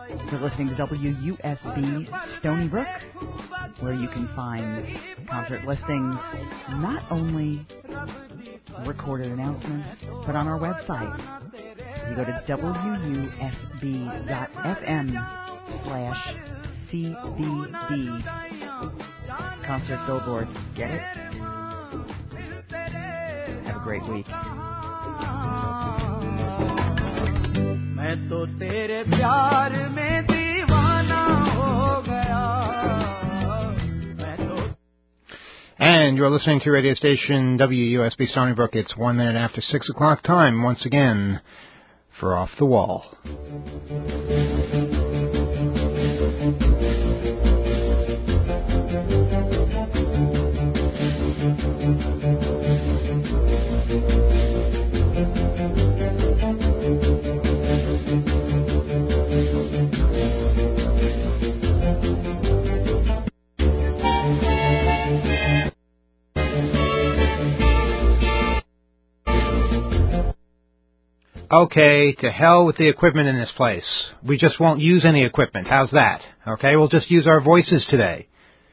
You're listening to WUSB Stony Brook, where you can find concert listings, not only recorded announcements, but on our website. You go to wusb.fm/CBD. Concert Billboard. Get it? Have a great week. मैं तो तेरे प्यार में दीवाना हो गया. And you're listening to radio station WUSB Stony Brook. It's 1 minute after 6 o'clock time, once again, for Off the Wall. Okay, to hell with the equipment in this place. We just won't use any equipment. How's that? Okay, we'll just use our voices today.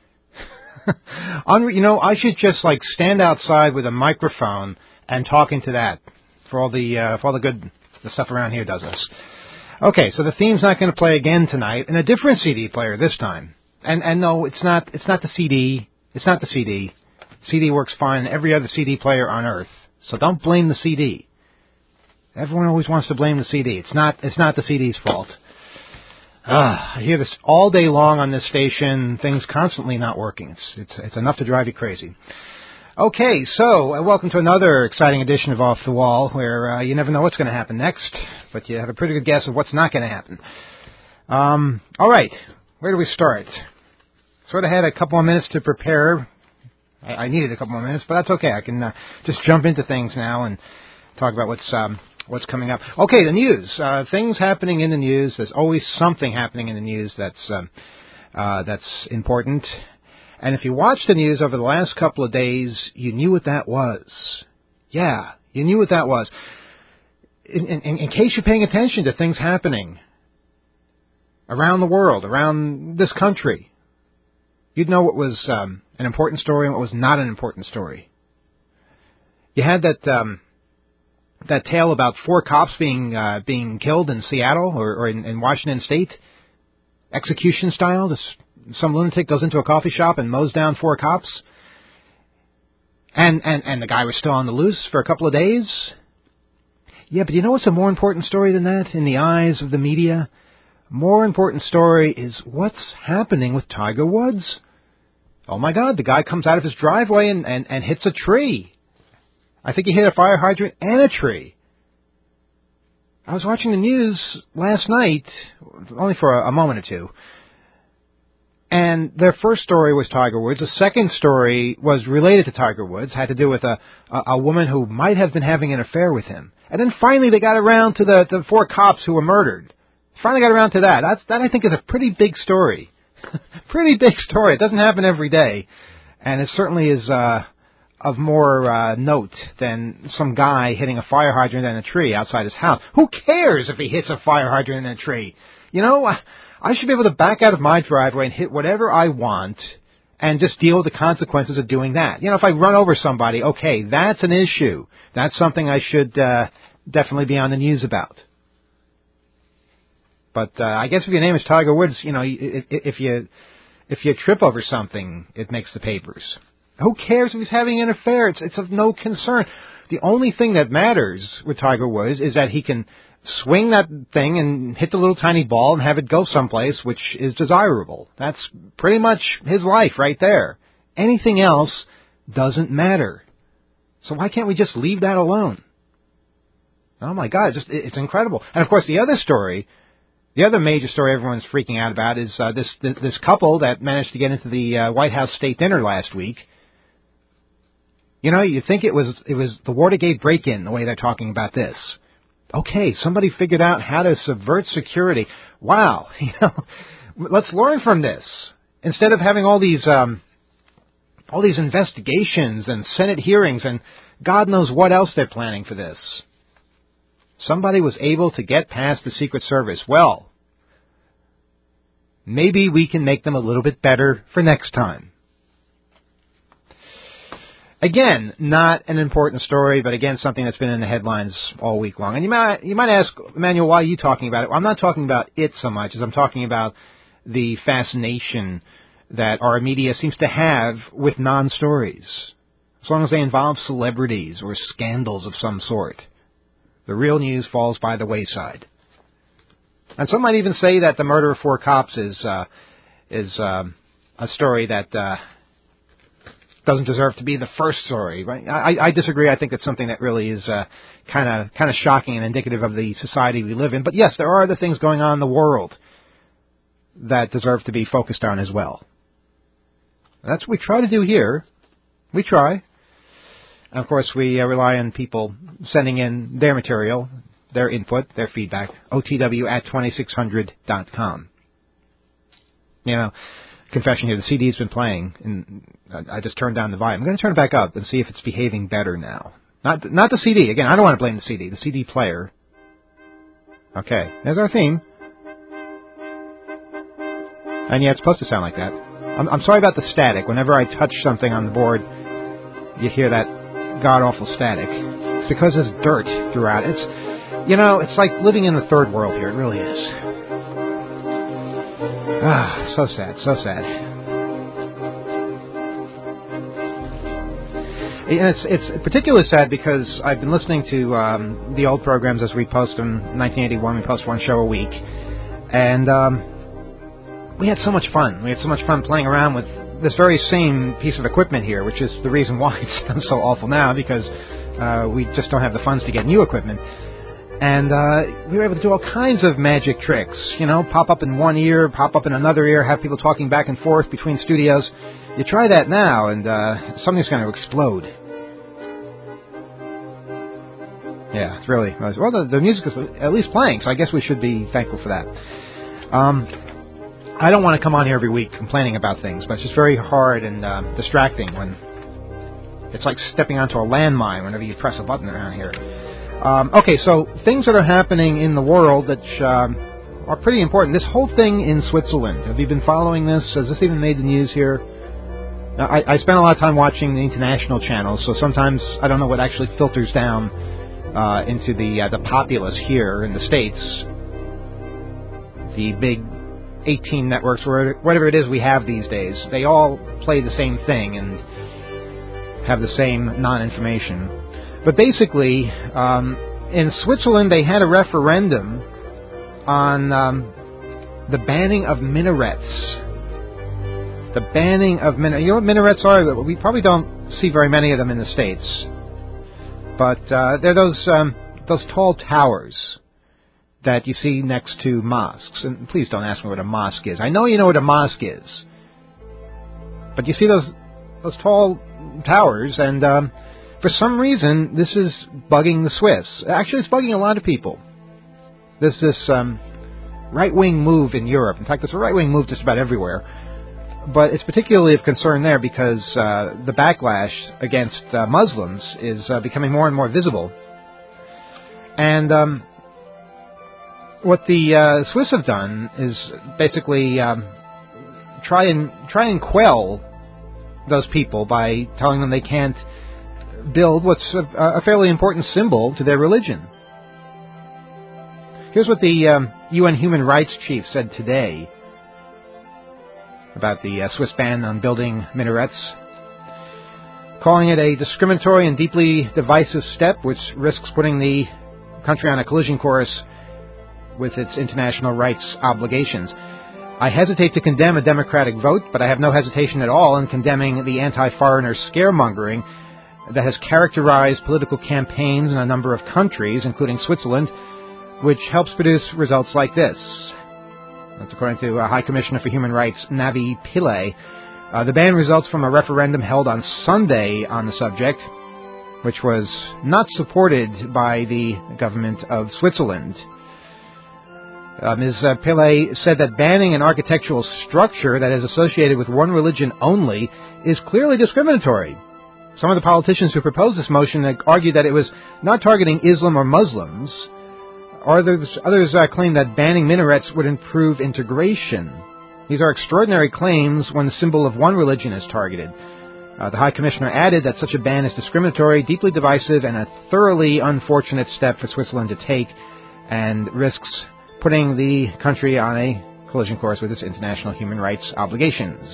I should just stand outside with a microphone and talk into that for all the good the stuff around here does us. Okay, so the theme's not going to play again tonight, and a different CD player this time. And no, it's not the CD. It's not the CD. CD works fine in every other CD player on earth. So don't blame the CD. Everyone always wants to blame the CD. It's not the CD's fault. I hear this all day long on this station. Things constantly not working. It's enough to drive you crazy. Okay, so welcome to another exciting edition of Off the Wall, where you never know what's going to happen next, but you have a pretty good guess of what's not going to happen. All right, where do we start? Sort of had a couple of minutes to prepare. I needed a couple more minutes, but that's okay. I can just jump into things now and talk about what's coming up. Okay, the news. Things happening in the news. There's always something happening in the news that's important. And if you watched the news over the last couple of days, you knew what that was. Yeah, you knew what that was. In case you're paying attention to things happening around the world, around this country, you'd know what was an important story and what was not an important story. You had that tale about 4 cops being killed in Seattle or in Washington State, execution style. Some lunatic goes into a coffee shop and mows down 4 cops, and the guy was still on the loose for a couple of days. Yeah, but you know what's a more important story than that in the eyes of the media? More important story is what's happening with Tiger Woods. Oh my God, the guy comes out of his driveway and hits a tree. I think he hit a fire hydrant and a tree. I was watching the news last night, only for a moment or two, and their first story was Tiger Woods. The second story was related to Tiger Woods, had to do with a woman who might have been having an affair with him. And then finally they got around to the 4 cops who were murdered. Finally got around to that. That I think is a pretty big story. Pretty big story. It doesn't happen every day, and it certainly is of more note than some guy hitting a fire hydrant and a tree outside his house. Who cares if he hits a fire hydrant and a tree? You know, I should be able to back out of my driveway and hit whatever I want and just deal with the consequences of doing that. You know, if I run over somebody, okay, that's an issue. That's something I should definitely be on the news about. But I guess if your name is Tiger Woods, you know, if you trip over something, it makes the papers. Who cares if he's having an affair? It's of no concern. The only thing that matters with Tiger Woods is that he can swing that thing and hit the little tiny ball and have it go someplace which is desirable. That's pretty much his life right there. Anything else doesn't matter. So why can't we just leave that alone? Oh my God, it's incredible. And of course the other story, the other major story everyone's freaking out about is this couple that managed to get into the White House state dinner last week. You know, you think it was the Watergate break-in, the way they're talking about this. Okay, somebody figured out how to subvert security. Wow, you know, let's learn from this. Instead of having all these investigations and Senate hearings and God knows what else they're planning for this. Somebody was able to get past the Secret Service. Well, maybe we can make them a little bit better for next time. Again, not an important story, but again, something that's been in the headlines all week long. And you might ask, Emmanuel, why are you talking about it? Well, I'm not talking about it so much as I'm talking about the fascination that our media seems to have with non-stories. As long as they involve celebrities or scandals of some sort, the real news falls by the wayside. And some might even say that the murder of 4 cops is a story that doesn't deserve to be the first story. Right? I disagree. I think it's something that really is kind of shocking and indicative of the society we live in. But yes, there are other things going on in the world that deserve to be focused on as well. That's what we try to do here. We try. And of course, we rely on people sending in their material, their input, their feedback. OTW@2600.com. You know, confession here, the CD's been playing, and I just turned down the volume. I'm going to turn it back up and see if it's behaving better now. Not the CD. Again, I don't want to blame the CD. The CD player. Okay, there's our theme. And yeah, it's supposed to sound like that. I'm sorry about the static. Whenever I touch something on the board, you hear that god-awful static. It's because there's dirt throughout. It's like living in the third world here. It really is. So sad, so sad. And it's particularly sad because I've been listening to the old programs as we post them. 1981, we post one show a week. And we had so much fun. We had so much fun playing around with this very same piece of equipment here, which is the reason why it sounds so awful now, because we just don't have the funds to get new equipment. And we were able to do all kinds of magic tricks, pop up in one ear, pop up in another ear, have people talking back and forth between studios. You try that now, and something's going to explode. Yeah, it's really nice. Well, the music is at least playing, so I guess we should be thankful for that. I don't want to come on here every week complaining about things, but it's just very hard and distracting when it's like stepping onto a landmine whenever you press a button around here. Okay, so things that are happening in the world that are pretty important. This whole thing in Switzerland, have you been following this? Has this even made the news here? Now, I spend a lot of time watching the international channels, so sometimes I don't know what actually filters down into the populace here in the States. The big 18 networks, or whatever it is we have these days, they all play the same thing and have the same non-information. But basically, in Switzerland, they had a referendum on the banning of minarets. The banning of minarets. You know what minarets are? We probably don't see very many of them in the States. But they're those tall towers that you see next to mosques. And please don't ask me what a mosque is. I know you know what a mosque is. But you see those tall towers, and for some reason, this is bugging the Swiss. Actually, it's bugging a lot of people. There's this right-wing move in Europe. In fact, there's a right-wing move just about everywhere. But it's particularly of concern there because the backlash against Muslims is becoming more and more visible. And what the Swiss have done is basically try and quell those people by telling them they can't build what's a fairly important symbol to their religion. Here's what the UN Human Rights Chief said today about the Swiss ban on building minarets, calling it a discriminatory and deeply divisive step which risks putting the country on a collision course with its international rights obligations. I hesitate to condemn a democratic vote, but I have no hesitation at all in condemning the anti-foreigner scaremongering that has characterized political campaigns in a number of countries, including Switzerland, which helps produce results like this. That's according to High Commissioner for Human Rights, Navi Pillay. The ban results from a referendum held on Sunday on the subject, which was not supported by the government of Switzerland. Ms. Pillay said that banning an architectural structure that is associated with one religion only is clearly discriminatory. Some of the politicians who proposed this motion argued that it was not targeting Islam or Muslims. Others claim that banning minarets would improve integration. These are extraordinary claims when the symbol of one religion is targeted. The High Commissioner added that such a ban is discriminatory, deeply divisive, and a thoroughly unfortunate step for Switzerland to take, and risks putting the country on a collision course with its international human rights obligations.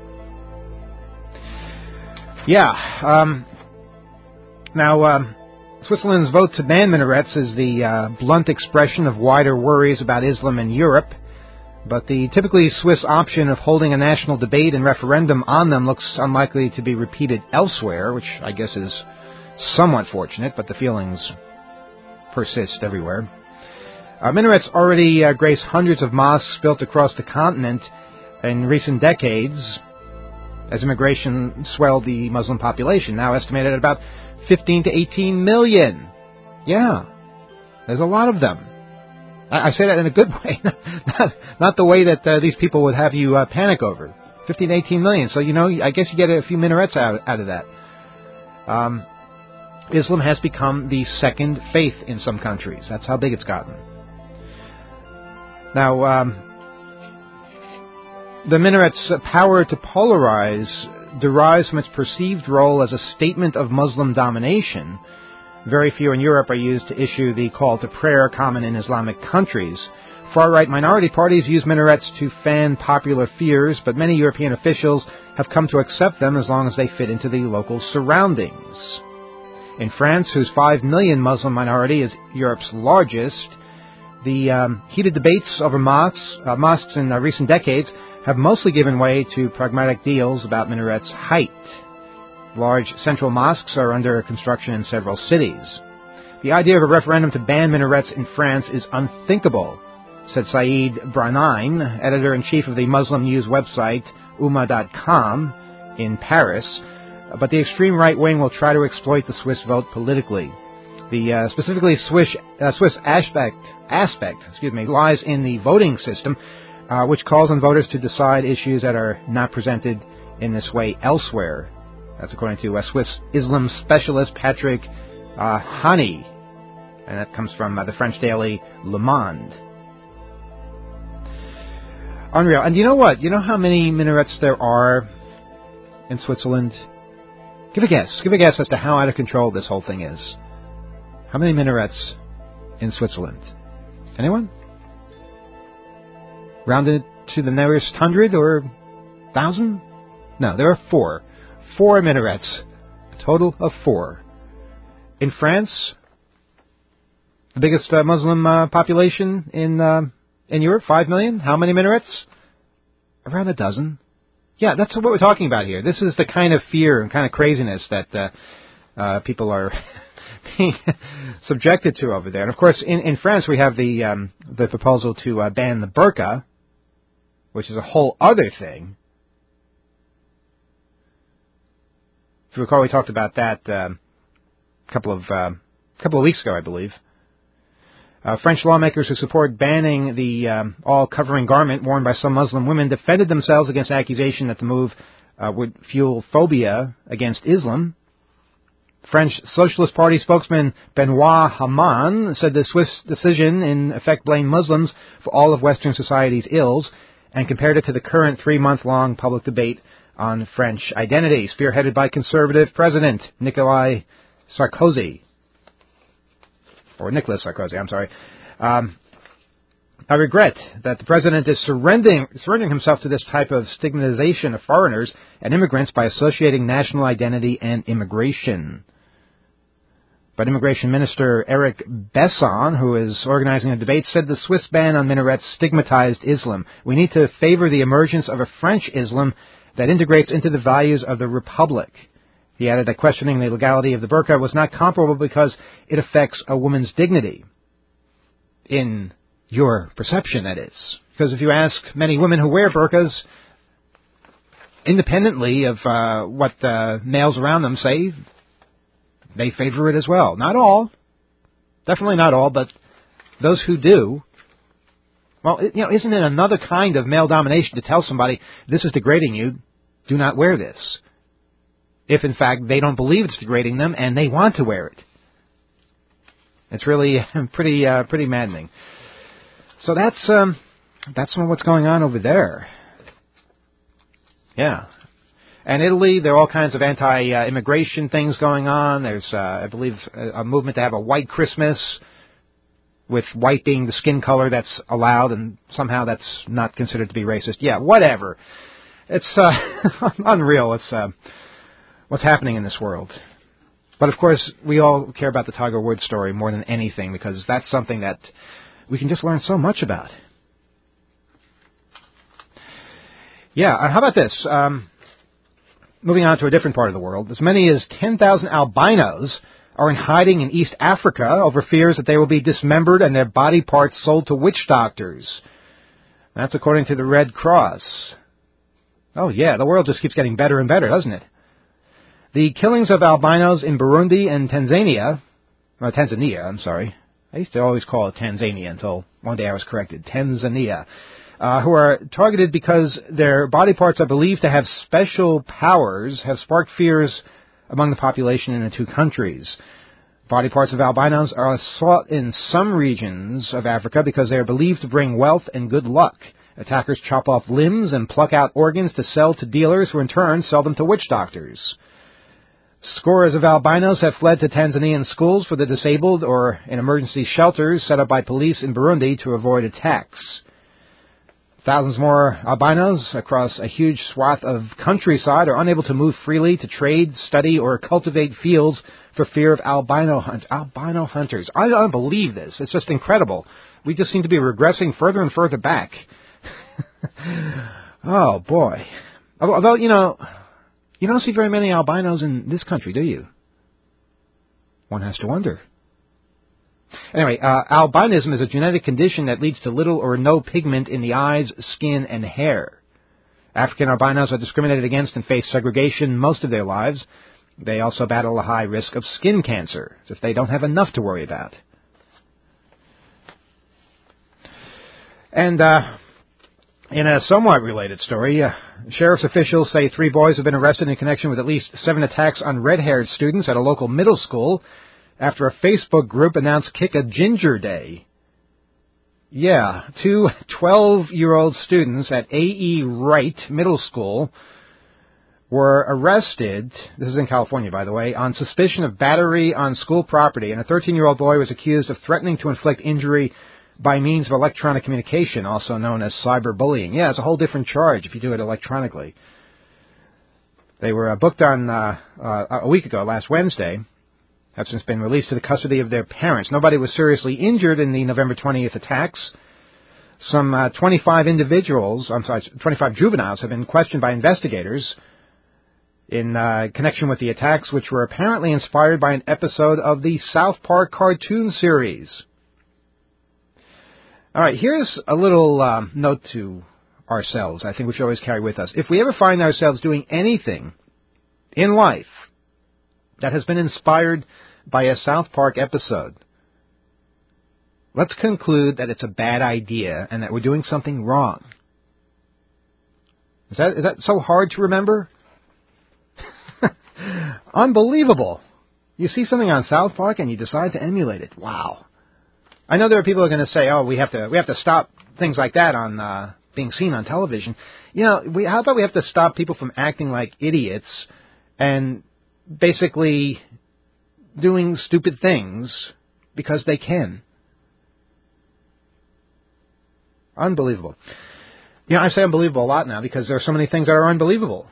Now, Switzerland's vote to ban minarets is the blunt expression of wider worries about Islam in Europe. But the typically Swiss option of holding a national debate and referendum on them looks unlikely to be repeated elsewhere, which I guess is somewhat fortunate, but the feelings persist everywhere. Minarets already grace hundreds of mosques built across the continent in recent decades as immigration swelled the Muslim population, now estimated at about 15 to 18 million. Yeah, there's a lot of them. I say that in a good way, not the way that these people would have you panic over. 15 to 18 million. So, I guess you get a few minarets out of that. Islam has become the second faith in some countries. That's how big it's gotten. Now, the minaret's power to polarize derives from its perceived role as a statement of Muslim domination. Very few in Europe are used to issue the call to prayer common in Islamic countries. Far-right minority parties use minarets to fan popular fears, but many European officials have come to accept them as long as they fit into the local surroundings. In France, whose 5 million Muslim minority is Europe's largest, the heated debates over mosques in recent decades have mostly given way to pragmatic deals about minarets' height. Large central mosques are under construction in several cities. The idea of a referendum to ban minarets in France is unthinkable, said Saeed Branain, editor-in-chief of the Muslim news website Umma.com in Paris. But the extreme right wing will try to exploit the Swiss vote politically. The specifically Swiss aspect lies in the voting system, which calls on voters to decide issues that are not presented in this way elsewhere. That's according to Swiss Islam specialist Patrick Hani, and that comes from the French daily Le Monde. Unreal. And you know what? You know how many minarets there are in Switzerland? Give a guess. Give a guess as to how out of control this whole thing is. How many minarets in Switzerland? Anyone? Rounded to the nearest 100 or 1,000? No, there are 4. 4 minarets. A total of 4. In France, the biggest Muslim population in Europe, 5 million. How many minarets? Around a dozen. Yeah, that's what we're talking about here. This is the kind of fear and kind of craziness that people are being subjected to over there. And of course, in France, we have the proposal to ban the burqa, which is a whole other thing. If you recall, we talked about that a couple of weeks ago, I believe. French lawmakers who support banning the all-covering garment worn by some Muslim women defended themselves against accusation that the move would fuel phobia against Islam. French Socialist Party spokesman Benoit Hamon said the Swiss decision in effect blamed Muslims for all of Western society's ills and compared it to the current 3-month-long public debate on French identity, spearheaded by conservative President Nicolas Sarkozy. I'm sorry. I regret that the president is surrendering himself to this type of stigmatization of foreigners and immigrants by associating national identity and immigration. But Immigration Minister Eric Besson, who is organizing a debate, said the Swiss ban on minarets stigmatized Islam. We need to favor the emergence of a French Islam that integrates into the values of the Republic. He added that questioning the legality of the burqa was not comparable because it affects a woman's dignity. In your perception, that is. Because if you ask many women who wear burqas, independently of what males around them say, they favor it as well. Not all. Definitely not all, but those who do. Well, isn't it another kind of male domination to tell somebody, this is degrading you, do not wear this? If, in fact, they don't believe it's degrading them and they want to wear it. It's really pretty maddening. So that's some of what's going on over there. Yeah. And Italy, there are all kinds of anti-immigration things going on. There's, I believe, a movement to have a white Christmas, with white being the skin color that's allowed, and somehow that's not considered to be racist. Yeah, whatever. It's unreal. It's what's happening in this world. But, of course, we all care about the Tiger Woods story more than anything, because that's something that we can just learn so much about. Yeah, how about this? Moving on to a different part of the world, as many as 10,000 albinos are in hiding in East Africa over fears that they will be dismembered and their body parts sold to witch doctors. That's according to the Red Cross. Oh, yeah, the world just keeps getting better and better, doesn't it? The killings of albinos in Burundi and Tanzania, I used to always call it Tanzania until one day I was corrected. Tanzania. Who are targeted because their body parts are believed to have special powers, have sparked fears among the population in the two countries. Body parts of albinos are sought in some regions of Africa because they are believed to bring wealth and good luck. Attackers chop off limbs and pluck out organs to sell to dealers who in turn sell them to witch doctors. Scores of albinos have fled to Tanzanian schools for the disabled or in emergency shelters set up by police in Burundi to avoid attacks. Thousands more albinos across a huge swath of countryside are unable to move freely to trade, study, or cultivate fields for fear of albino hunters. I don't believe this. It's just incredible. We just seem to be regressing further and further back. Oh, boy. Although, you don't see very many albinos in this country, do you? One has to wonder. Anyway, albinism is a genetic condition that leads to little or no pigment in the eyes, skin, and hair. African albinos are discriminated against and face segregation most of their lives. They also battle a high risk of skin cancer, as if they don't have enough to worry about. And in a somewhat related story, sheriff's officials say 3 boys have been arrested in connection with at least 7 attacks on red-haired students at a local middle school after a Facebook group announced Kick a Ginger Day. Yeah, 2 12-year-old students at A.E. Wright Middle School were arrested, this is in California, by the way, on suspicion of battery on school property, and a 13-year-old boy was accused of threatening to inflict injury by means of electronic communication, also known as cyberbullying. Yeah, it's a whole different charge if you do it electronically. They were booked on a week ago, last Wednesday, have since been released to the custody of their parents. Nobody was seriously injured in the November 20th attacks. Some 25 juveniles have been questioned by investigators in connection with the attacks, which were apparently inspired by an episode of the South Park cartoon series. All right, here's a little note to ourselves I think we should always carry with us. If we ever find ourselves doing anything in life that has been inspired by a South Park episode, let's conclude that it's a bad idea and that we're doing something wrong. Is that so hard to remember? Unbelievable. You see something on South Park and you decide to emulate it. Wow. I know there are people who are going to say, "Oh, we have to stop things like that on being seen on television." How about we have to stop people from acting like idiots and basically doing stupid things because they can. Unbelievable. I say unbelievable a lot now because there are so many things that are unbelievable.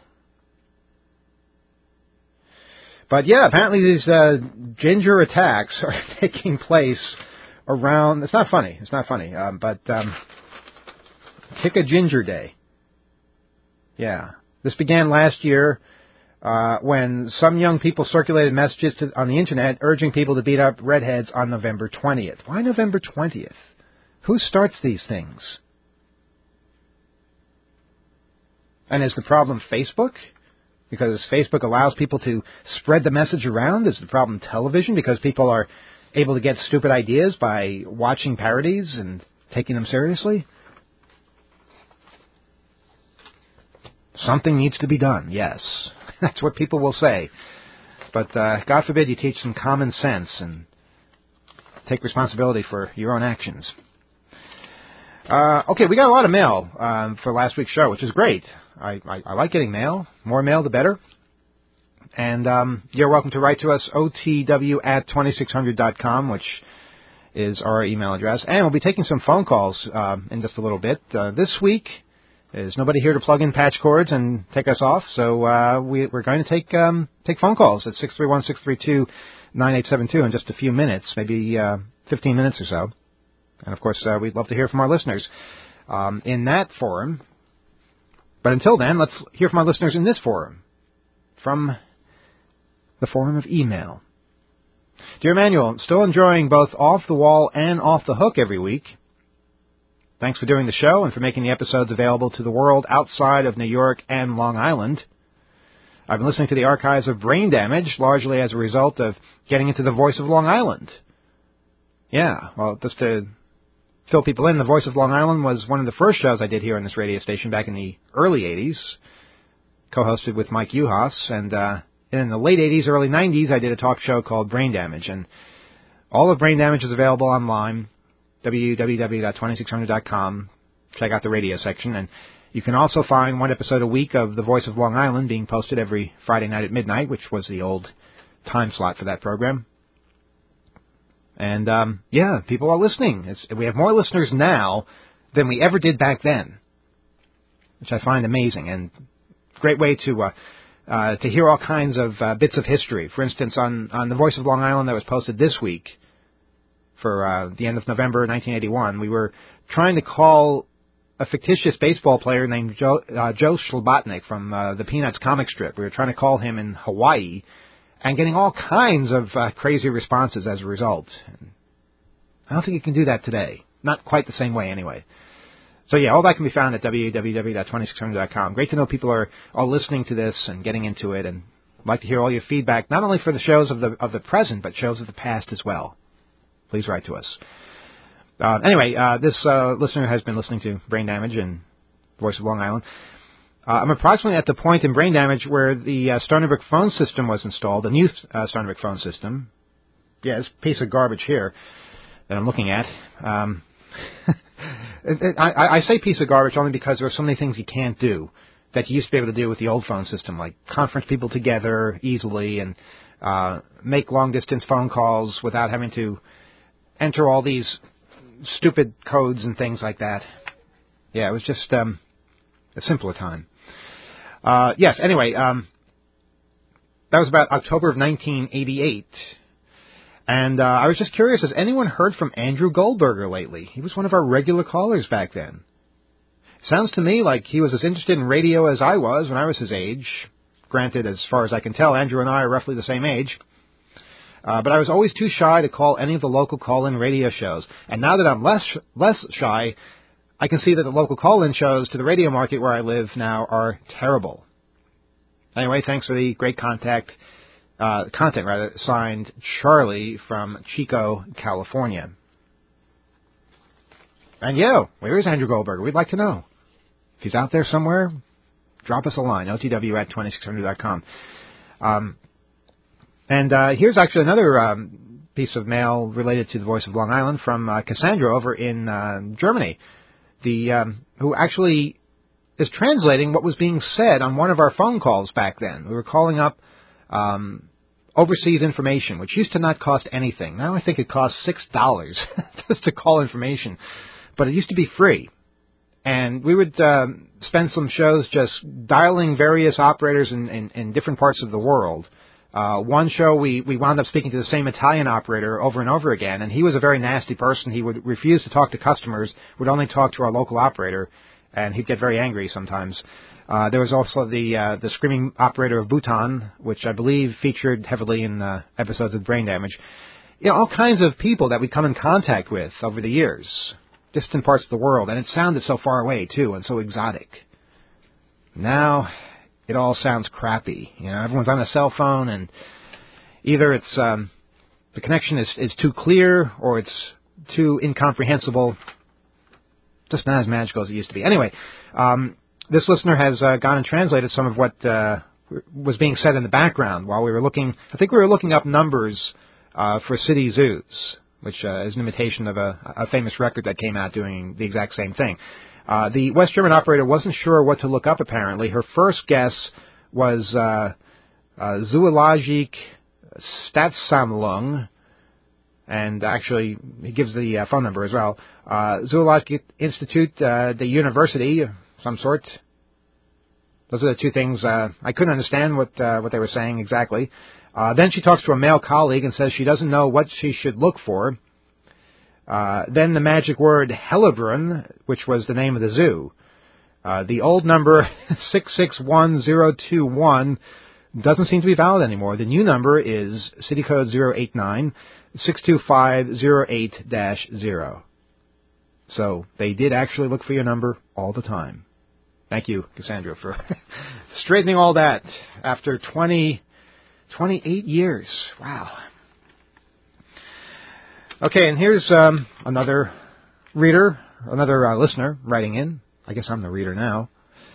But yeah, apparently these ginger attacks are taking place around. It's not funny. But Kick a Ginger Day. Yeah, this began last year. When some young people circulated messages on the Internet urging people to beat up redheads on November 20th. Why November 20th? Who starts these things? And is the problem Facebook? Because Facebook allows people to spread the message around? Is the problem television? Because people are able to get stupid ideas by watching parodies and taking them seriously? Something needs to be done, yes. That's what people will say. But God forbid you teach some common sense and take responsibility for your own actions. Okay, we got a lot of mail for last week's show, which is great. I like getting mail. More mail, the better. And you're welcome to write to us, otw@2600.com, which is our email address. And we'll be taking some phone calls in just a little bit. This week, there's nobody here to plug in patch cords and take us off, so we're going to take phone calls at 631-632-9872 in just a few minutes, maybe 15 minutes or so. And, of course, we'd love to hear from our listeners in that forum. But until then, let's hear from our listeners in this forum, from the forum of email. Dear Emmanuel, still enjoying both Off the Wall and Off the Hook every week. Thanks for doing the show and for making the episodes available to the world outside of New York and Long Island. I've been listening to the archives of Brain Damage, largely as a result of getting into the Voice of Long Island. Yeah, well, just to fill people in, the Voice of Long Island was one of the first shows I did here on this radio station back in the early 80s, co-hosted with Mike Uhas, and in the late 80s, early 90s, I did a talk show called Brain Damage, and all of Brain Damage is available online, www.2600.com. Check out the radio section, and you can also find one episode a week of The Voice of Long Island being posted every Friday night at midnight, which was the old time slot for that program. And, yeah, people are listening. We have more listeners now than we ever did back then, which I find amazing, and great way to hear all kinds of bits of history. For instance, on The Voice of Long Island that was posted this week for the end of November 1981, we were trying to call a fictitious baseball player named Joe Schlabotnik from the Peanuts comic strip. We were trying to call him in Hawaii and getting all kinds of crazy responses as a result. I don't think you can do that today. Not quite the same way, anyway. So, yeah, all that can be found at www.2600.com. Great to know people are all listening to this and getting into it, and I'd like to hear all your feedback, not only for the shows of the present, but shows of the past as well. Please write to us. Anyway, this listener has been listening to Brain Damage and Voice of Long Island. I'm approximately at the point in Brain Damage where the Stony Brook phone system was installed, the new Stony Brook phone system. Yeah, this piece of garbage here that I'm looking at. I say piece of garbage only because there are so many things you can't do that you used to be able to do with the old phone system, like conference people together easily and make long-distance phone calls without having to enter all these stupid codes and things like that. Yeah, it was just a simpler time. Yes, anyway, that was about October of 1988. And I was just curious, has anyone heard from Andrew Goldberger lately? He was one of our regular callers back then. Sounds to me like he was as interested in radio as I was when I was his age. Granted, as far as I can tell, Andrew and I are roughly the same age. But I was always too shy to call any of the local call-in radio shows. And now that I'm less shy, I can see that the local call-in shows to the radio market where I live now are terrible. Anyway, thanks for the great content, signed Charlie from Chico, California. And where is Andrew Goldberger? We'd like to know. If he's out there somewhere, drop us a line, otw@2600.com. And here's actually another piece of mail related to the Voice of Long Island from Cassandra over in Germany, who actually is translating what was being said on one of our phone calls back then. We were calling up overseas information, which used to not cost anything. Now I think it costs $6 just to call information, but it used to be free. And we would spend some shows just dialing various operators in different parts of the world. One show, we wound up speaking to the same Italian operator over and over again, and he was a very nasty person. He would refuse to talk to customers, would only talk to our local operator, and he'd get very angry sometimes. There was also the screaming operator of Bhutan, which I believe featured heavily in episodes of Brain Damage. All kinds of people that we come in contact with over the years, distant parts of the world, and it sounded so far away, too, and so exotic. Now it all sounds crappy. Everyone's on a cell phone, and either it's the connection is too clear or it's too incomprehensible. Just not as magical as it used to be. Anyway, this listener has gone and translated some of what was being said in the background while we were looking. I think we were looking up numbers for city zoos. which is an imitation of a famous record that came out doing the exact same thing. The West German operator wasn't sure what to look up, apparently. Her first guess was Zoologische Staatssammlung, and actually he gives the phone number as well. Zoological Institute, the university of some sort. Those are the two things. I couldn't understand what they were saying exactly. Then she talks to a male colleague and says she doesn't know what she should look for. Then the magic word Hellebrunn, which was the name of the zoo. The old number 661021 doesn't seem to be valid anymore. The new number is city code 089-625-08-0. So they did actually look for your number all the time. Thank you, Cassandra, for straightening all that after 28 years. Wow. Okay, and here's another reader, another listener writing in. I guess I'm the reader now.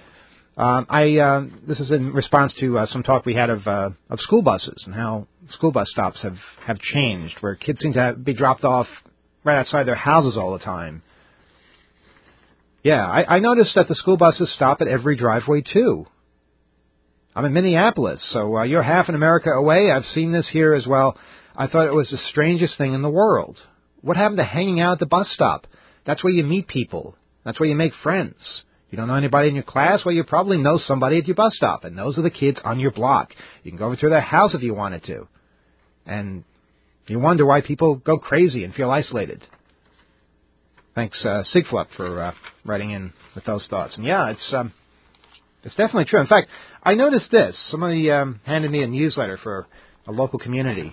This is in response to some talk we had of school buses and how school bus stops have changed, where kids seem to be dropped off right outside their houses all the time. Yeah, I noticed that the school buses stop at every driveway, too. I'm in Minneapolis, so you're half an America away. I've seen this here as well. I thought it was the strangest thing in the world. What happened to hanging out at the bus stop? That's where you meet people. That's where you make friends. You don't know anybody in your class? Well, you probably know somebody at your bus stop, and those are the kids on your block. You can go over to their house if you wanted to. And you wonder why people go crazy and feel isolated. Thanks, Sigflup, for writing in with those thoughts. And yeah, it's definitely true. In fact, I noticed this. Somebody handed me a newsletter for a local community,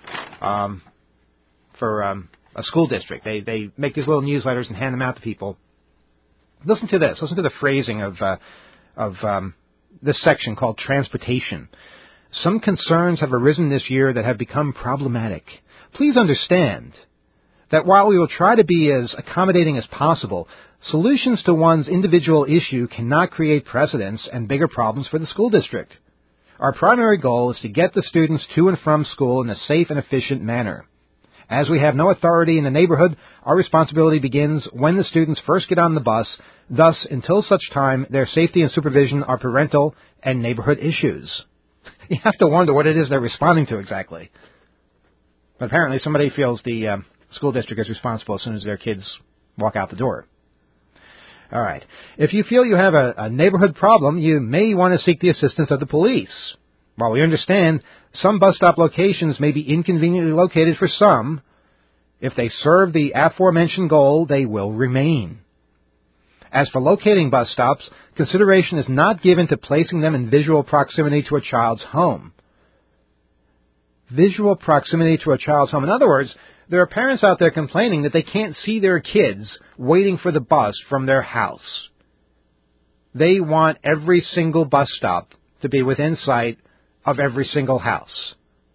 for a school district. They make these little newsletters and hand them out to people. Listen to this. Listen to the phrasing of this section called transportation. Some concerns have arisen this year that have become problematic. Please understand that while we will try to be as accommodating as possible, solutions to one's individual issue cannot create precedents and bigger problems for the school district. Our primary goal is to get the students to and from school in a safe and efficient manner. As we have no authority in the neighborhood, our responsibility begins when the students first get on the bus. Thus, until such time, their safety and supervision are parental and neighborhood issues. You have to wonder what it is they're responding to exactly. But apparently somebody feels the school district is responsible as soon as their kids walk out the door. All right. If you feel you have a neighborhood problem, you may want to seek the assistance of the police. While we understand some bus stop locations may be inconveniently located for some, if they serve the aforementioned goal, they will remain. As for locating bus stops, consideration is not given to placing them in visual proximity to a child's home. Visual proximity to a child's home. In other words, there are parents out there complaining that they can't see their kids waiting for the bus from their house. They want every single bus stop to be within sight of every single house.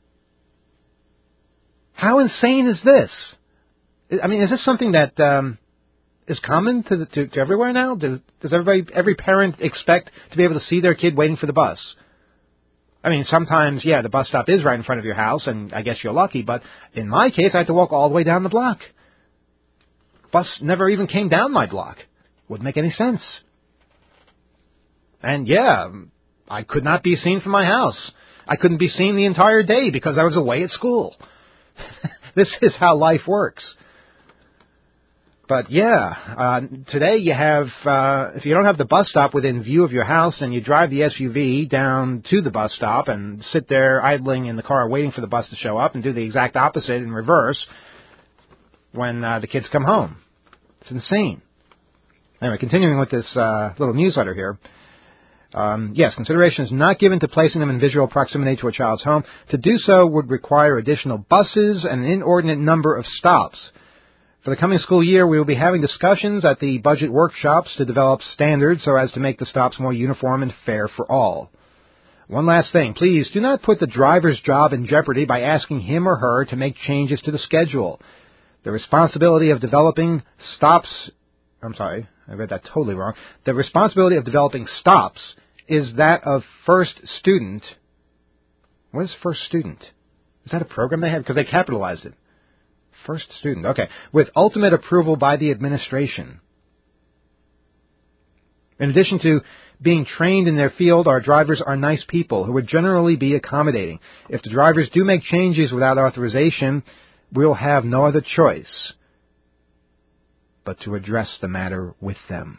How insane is this? I mean, is this something that is common to everywhere now? Does every parent expect to be able to see their kid waiting for the bus? I mean, sometimes, yeah, the bus stop is right in front of your house, and I guess you're lucky, but in my case, I had to walk all the way down the block. Bus never even came down my block. Wouldn't make any sense. And yeah, I could not be seen from my house. I couldn't be seen the entire day because I was away at school. This is how life works. But yeah, today you have, if you don't have the bus stop within view of your house and you drive the SUV down to the bus stop and sit there idling in the car waiting for the bus to show up and do the exact opposite in reverse when the kids come home. It's insane. Anyway, continuing with this little newsletter here. Yes, consideration is not given to placing them in visual proximity to a child's home. To do so would require additional buses and an inordinate number of stops. For the coming school year, we will be having discussions at the budget workshops to develop standards so as to make the stops more uniform and fair for all. One last thing, please do not put the driver's job in jeopardy by asking him or her to make changes to the schedule. The responsibility of developing stops, I'm sorry, I read that totally wrong. The responsibility of developing stops is that of first student. What is first student? Is that a program they have? Because they capitalized it. First student. Okay. With ultimate approval by the administration. In addition to being trained in their field, our drivers are nice people who would generally be accommodating. If the drivers do make changes without authorization, we'll have no other choice but to address the matter with them.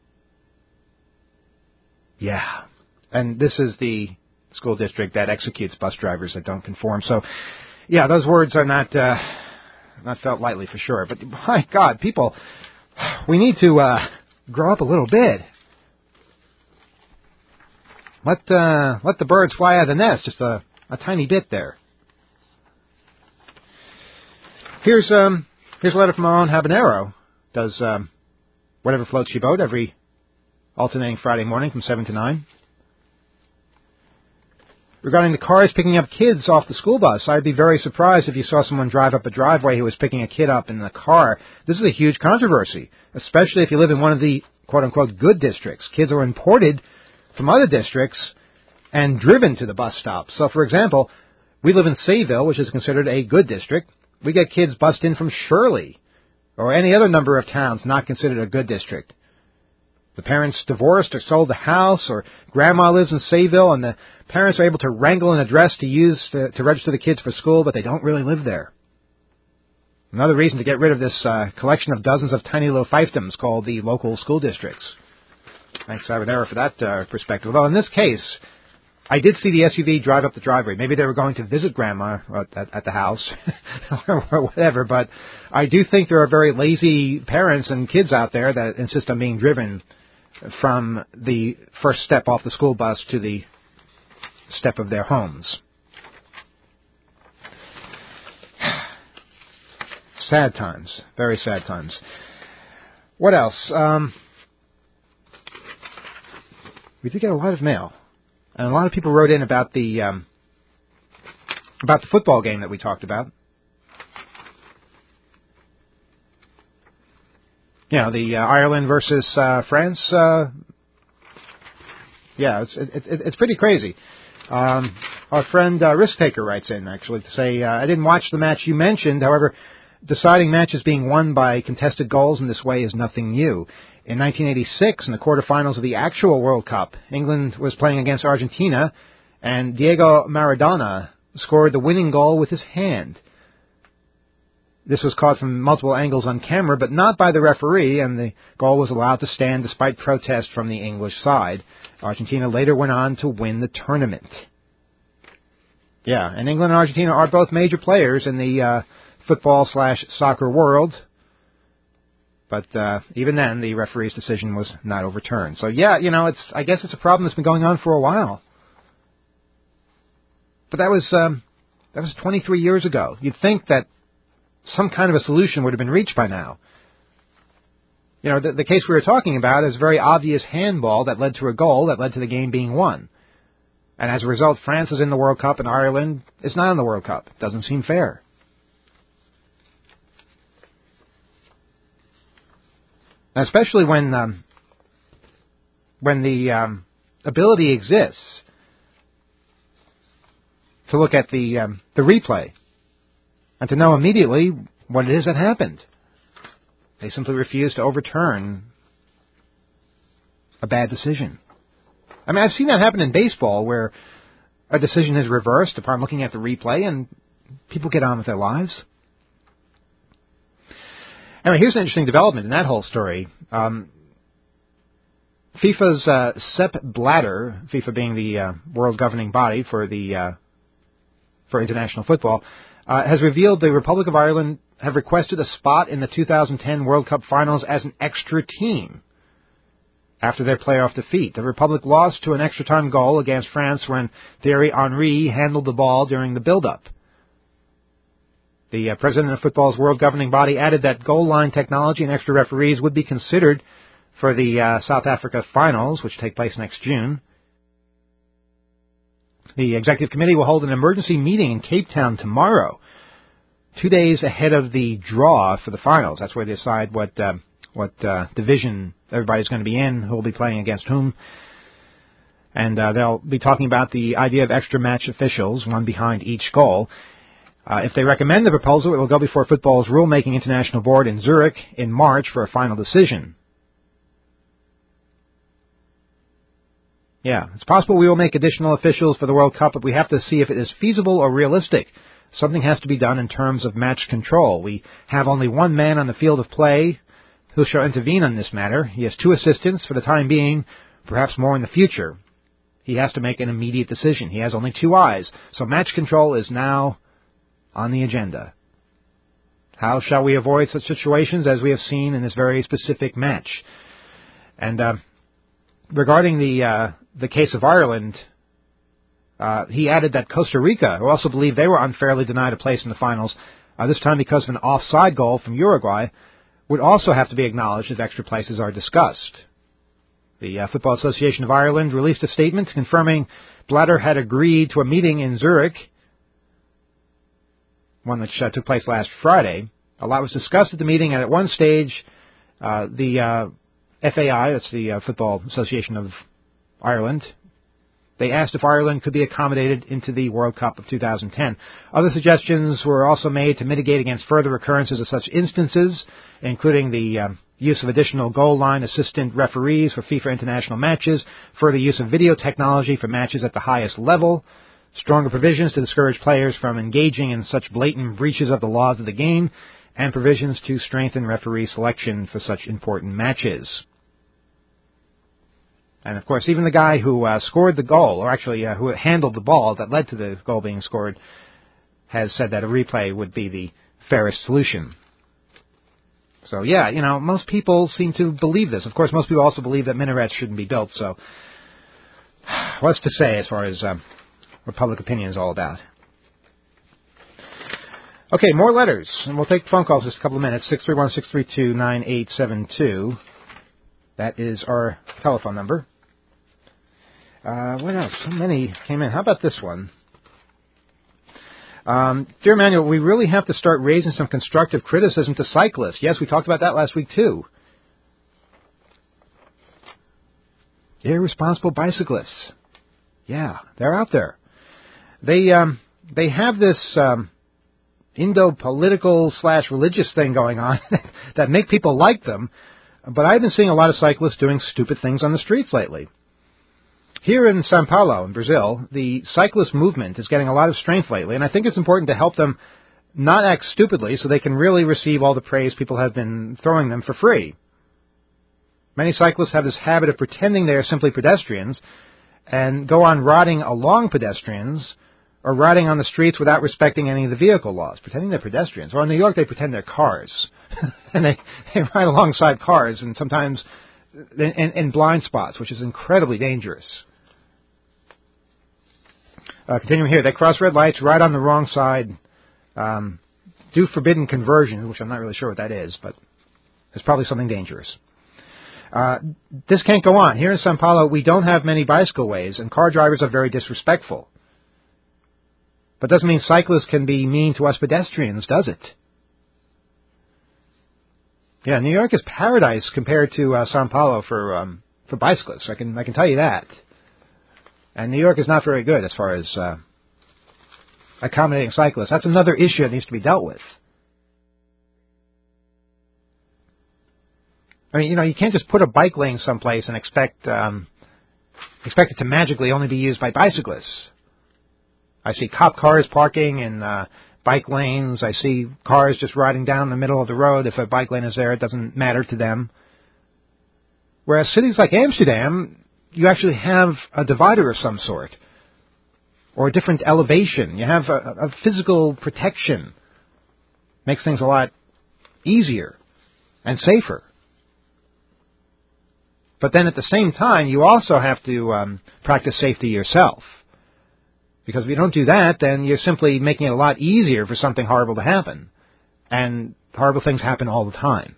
Yeah. And this is the school district that executes bus drivers that don't conform. So, yeah, those words are not felt lightly for sure. But, my God, people, we need to grow up a little bit. Let the birds fly out of the nest, just a tiny bit there. Here's a letter from our own Habanero. Does whatever floats your boat every alternating Friday morning from 7 to 9. Regarding the cars picking up kids off the school bus, I'd be very surprised if you saw someone drive up a driveway who was picking a kid up in the car. This is a huge controversy, especially if you live in one of the quote-unquote good districts. Kids are imported from other districts and driven to the bus stop. So, for example, we live in Sayville, which is considered a good district. We get kids bussed in from Shirley or any other number of towns not considered a good district. The parents divorced or sold the house, or grandma lives in Sayville, and the parents are able to wrangle an address to use to register the kids for school, but they don't really live there. Another reason to get rid of this collection of dozens of tiny little fiefdoms called the local school districts. Thanks, Habanero, for that perspective. Although in this case, I did see the SUV drive up the driveway. Maybe they were going to visit Grandma at the house or whatever, but I do think there are very lazy parents and kids out there that insist on being driven from the first step off the school bus to the step of their homes. Sad times. Very sad times. What else? We did get a lot of mail. And a lot of people wrote in about the football game that we talked about. You know, the Ireland versus France. Yeah, it's pretty crazy. Our friend Risk Taker writes in, actually, to say, I didn't watch the match you mentioned. However, deciding matches being won by contested goals in this way is nothing new. In 1986, in the quarterfinals of the actual World Cup, England was playing against Argentina, and Diego Maradona scored the winning goal with his hand. This was caught from multiple angles on camera, but not by the referee, and the goal was allowed to stand despite protest from the English side. Argentina later went on to win the tournament. Yeah, and England and Argentina are both major players in the football/soccer world. But even then, the referee's decision was not overturned. So, yeah, you know, I guess it's a problem that's been going on for a while. But that was 23 years ago. You'd think that some kind of a solution would have been reached by now. You know, the case we were talking about is a very obvious handball that led to a goal that led to the game being won. And as a result, France is in the World Cup and Ireland is not in the World Cup. Doesn't seem fair. Especially when the ability exists to look at the replay and to know immediately what it is that happened. They simply refuse to overturn a bad decision. I mean, I've seen that happen in baseball where a decision is reversed upon looking at the replay and people get on with their lives. Anyway, here's an interesting development in that whole story. FIFA's Sepp Blatter, FIFA being the world governing body for international football, has revealed the Republic of Ireland have requested a spot in the 2010 World Cup finals as an extra team after their playoff defeat. The Republic lost to an extra-time goal against France when Thierry Henry handled the ball during the build-up. The president of football's world governing body added that goal line technology and extra referees would be considered for the South Africa finals, which take place next June. The executive committee will hold an emergency meeting in Cape Town tomorrow, 2 days ahead of the draw for the finals. That's where they decide what division everybody's going to be in, who will be playing against whom. And they'll be talking about the idea of extra match officials, one behind each goal. If they recommend the proposal, it will go before football's rulemaking international board in Zurich in March for a final decision. Yeah, it's possible we will make additional officials for the World Cup, but we have to see if it is feasible or realistic. Something has to be done in terms of match control. We have only one man on the field of play who shall intervene on this matter. He has 2 assistants for the time being, perhaps more in the future. He has to make an immediate decision. He has only 2 eyes, so match control is now on the agenda. How shall we avoid such situations as we have seen in this very specific match? And regarding the case of Ireland, he added that Costa Rica, who also believed they were unfairly denied a place in the finals, this time because of an offside goal from Uruguay, would also have to be acknowledged if extra places are discussed. The Football Association of Ireland released a statement confirming Blatter had agreed to a meeting in Zurich, one which took place last Friday. A lot was discussed at the meeting, and at one stage, the FAI, that's the Football Association of Ireland, they asked if Ireland could be accommodated into the World Cup of 2010. Other suggestions were also made to mitigate against further occurrences of such instances, including the use of additional goal line assistant referees for FIFA international matches, further use of video technology for matches at the highest level, stronger provisions to discourage players from engaging in such blatant breaches of the laws of the game, and provisions to strengthen referee selection for such important matches. And, of course, even the guy who scored the goal, or actually who handled the ball that led to the goal being scored, has said that a replay would be the fairest solution. So, yeah, most people seem to believe this. Of course, most people also believe that minarets shouldn't be built. So, what's to say as far as what public opinion is all about? Okay, more letters. And we'll take phone calls in just a couple of minutes. 631-632-9872. That is our telephone number. What else? So many came in. How about this one? Dear Emmanuel, we really have to start raising some constructive criticism to cyclists. Yes, we talked about that last week, too. Irresponsible bicyclists. Yeah, they're out there. They have this Indo-political / religious thing going on that make people like them, but I've been seeing a lot of cyclists doing stupid things on the streets lately. Here in São Paulo, in Brazil, the cyclist movement is getting a lot of strength lately, and I think it's important to help them not act stupidly so they can really receive all the praise people have been throwing them for free. Many cyclists have this habit of pretending they are simply pedestrians and go on riding along pedestrians or riding on the streets without respecting any of the vehicle laws, pretending they're pedestrians. Or in New York, they pretend they're cars. And they ride alongside cars, and sometimes in blind spots, which is incredibly dangerous. Continuing here, they cross red lights, ride on the wrong side, do forbidden conversion, which I'm not really sure what that is, but it's probably something dangerous. This can't go on. Here in São Paulo, we don't have many bicycle ways, and car drivers are very disrespectful. But doesn't mean cyclists can be mean to us pedestrians, does it? Yeah, New York is paradise compared to São Paulo for bicyclists. I can tell you that. And New York is not very good as far as accommodating cyclists. That's another issue that needs to be dealt with. I mean, you can't just put a bike lane someplace and expect it to magically only be used by bicyclists. I see cop cars parking in bike lanes. I see cars just riding down the middle of the road. If a bike lane is there, it doesn't matter to them. Whereas cities like Amsterdam, you actually have a divider of some sort, or a different elevation. You have a physical protection. Makes things a lot easier and safer. But then at the same time, you also have to practice safety yourself. Because if you don't do that, then you're simply making it a lot easier for something horrible to happen. And horrible things happen all the time.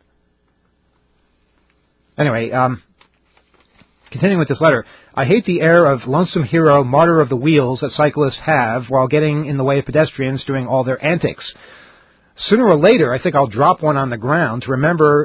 Anyway, continuing with this letter, I hate the air of lonesome hero, martyr of the wheels that cyclists have while getting in the way of pedestrians doing all their antics. Sooner or later, I think I'll drop one on the ground to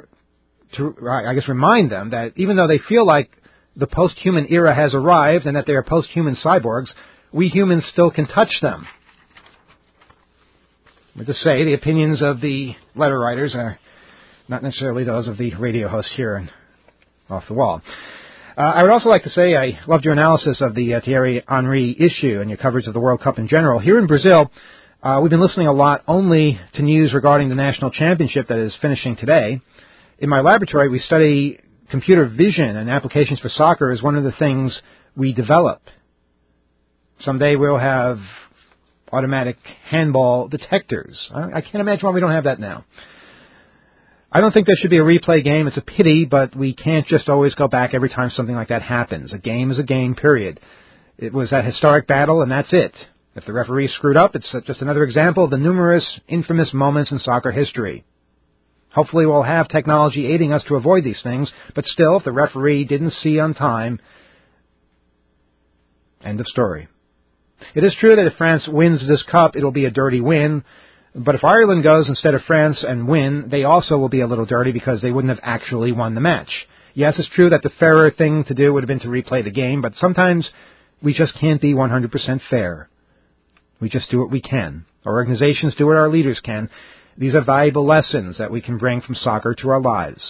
remind them that even though they feel like the post-human era has arrived and that they are post-human cyborgs, we humans still can touch them. But to say, the opinions of the letter writers are not necessarily those of the radio host here and off the wall. I would also like to say I loved your analysis of the Thierry Henry issue and your coverage of the World Cup in general. Here in Brazil, we've been listening a lot only to news regarding the national championship that is finishing today. In my laboratory, we study computer vision and applications for soccer as one of the things we develop. Someday we'll have automatic handball detectors. I can't imagine why we don't have that now. I don't think there should be a replay game. It's a pity, but we can't just always go back every time something like that happens. A game is a game, period. It was that historic battle, and that's it. If the referee screwed up, it's just another example of the numerous infamous moments in soccer history. Hopefully we'll have technology aiding us to avoid these things, but still, if the referee didn't see on time, end of story. It is true that if France wins this cup, it'll be a dirty win. But if Ireland goes instead of France and win, they also will be a little dirty because they wouldn't have actually won the match. Yes, it's true that the fairer thing to do would have been to replay the game, but sometimes we just can't be 100% fair. We just do what we can. Our organizations do what our leaders can. These are valuable lessons that we can bring from soccer to our lives.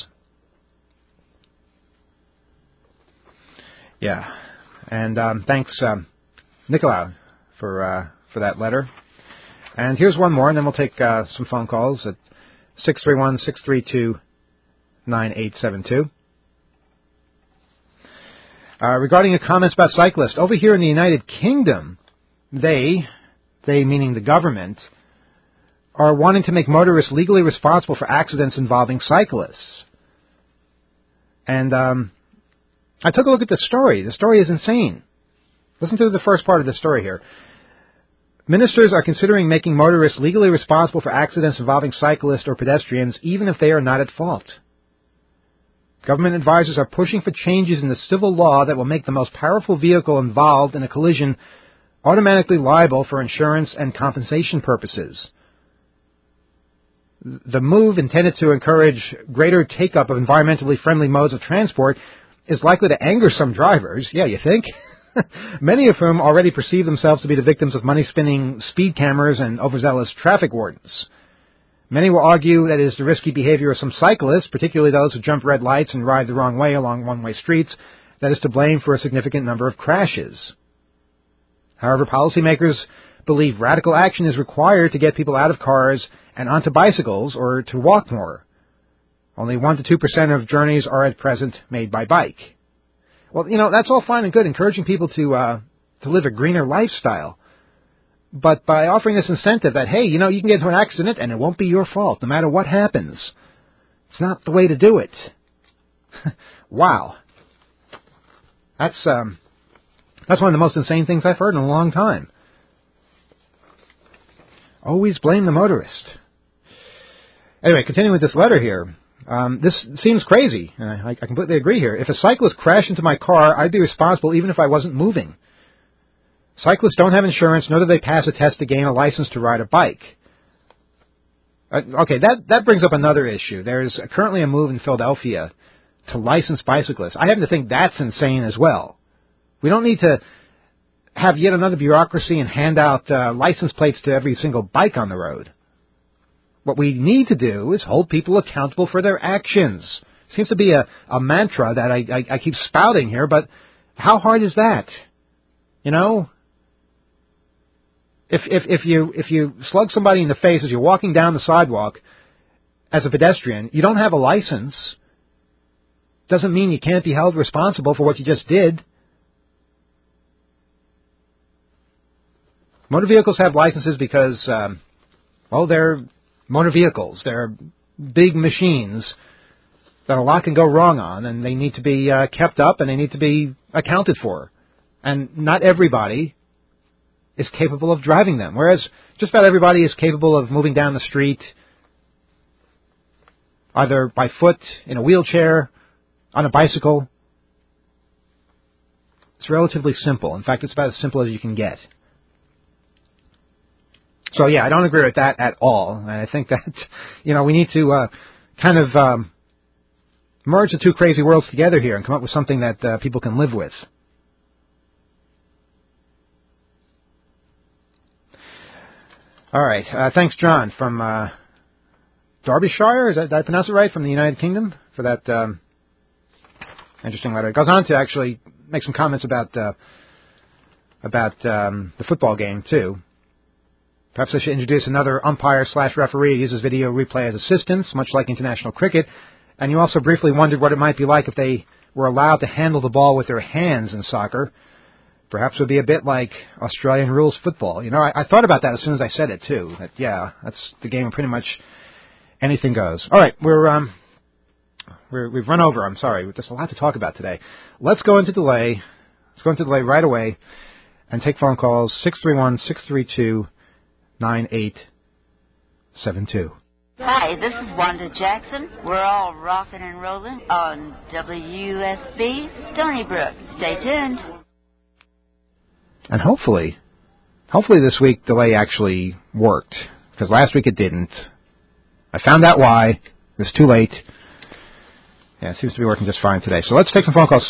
Yeah. And thanks, Nicolau, for that letter. And here's one more, and then we'll take some phone calls at 631-632-9872. Regarding your comments about cyclists, over here in the United Kingdom, they meaning the government, are wanting to make motorists legally responsible for accidents involving cyclists. And I took a look at the story. The story is insane. Listen to the first part of the story here. Ministers are considering making motorists legally responsible for accidents involving cyclists or pedestrians, even if they are not at fault. Government advisors are pushing for changes in the civil law that will make the most powerful vehicle involved in a collision automatically liable for insurance and compensation purposes. The move, intended to encourage greater take-up of environmentally friendly modes of transport, is likely to anger some drivers. Yeah, you think? Many of whom already perceive themselves to be the victims of money-spinning speed cameras and overzealous traffic wardens. Many will argue that it is the risky behavior of some cyclists, particularly those who jump red lights and ride the wrong way along one-way streets, that is to blame for a significant number of crashes. However, policymakers believe radical action is required to get people out of cars and onto bicycles or to walk more. Only 1 to 2% of journeys are at present made by bike. Well, that's all fine and good, encouraging people to live a greener lifestyle. But by offering this incentive that, hey, you can get into an accident and it won't be your fault, no matter what happens. It's not the way to do it. Wow. That's one of the most insane things I've heard in a long time. Always blame the motorist. Anyway, continuing with this letter here. This seems crazy, and I completely agree here. If a cyclist crashed into my car, I'd be responsible even if I wasn't moving. Cyclists don't have insurance, nor do they pass a test to gain a license to ride a bike. Okay, that brings up another issue. There's currently a move in Philadelphia to license bicyclists. I happen to think that's insane as well. We don't need to have yet another bureaucracy and hand out license plates to every single bike on the road. What we need to do is hold people accountable for their actions. Seems to be a mantra that I keep spouting here, but how hard is that? If you slug somebody in the face as you're walking down the sidewalk as a pedestrian, you don't have a license. Doesn't mean you can't be held responsible for what you just did. Motor vehicles have licenses because, they're motor vehicles. They're big machines that a lot can go wrong on, and they need to be kept up, and they need to be accounted for. And not everybody is capable of driving them, whereas just about everybody is capable of moving down the street, either by foot, in a wheelchair, on a bicycle. It's relatively simple. In fact, it's about as simple as you can get. So, yeah, I don't agree with that at all. And I think that, we need to merge the two crazy worlds together here and come up with something that people can live with. All right. Thanks, John, from Derbyshire. Did I pronounce it right? From the United Kingdom for that interesting letter. It goes on to actually make some comments about the football game, too. Perhaps I should introduce another umpire/referee who uses video replay as assistants, much like international cricket. And you also briefly wondered what it might be like if they were allowed to handle the ball with their hands in soccer. Perhaps it would be a bit like Australian rules football. You know, I thought about that as soon as I said it, too. That, yeah, that's the game of pretty much anything goes. All right, we've run over. I'm sorry. There's a lot to talk about today. Let's go into delay. Let's go into delay right away and take phone calls 631-632-9872. Hi, this is Wanda Jackson. We're all rocking and rolling on WUSB Stony Brook. Stay tuned. And hopefully this week delay actually worked, because last week it didn't. I found out why. It was too late. Yeah, it seems to be working just fine today. So let's take some phone calls.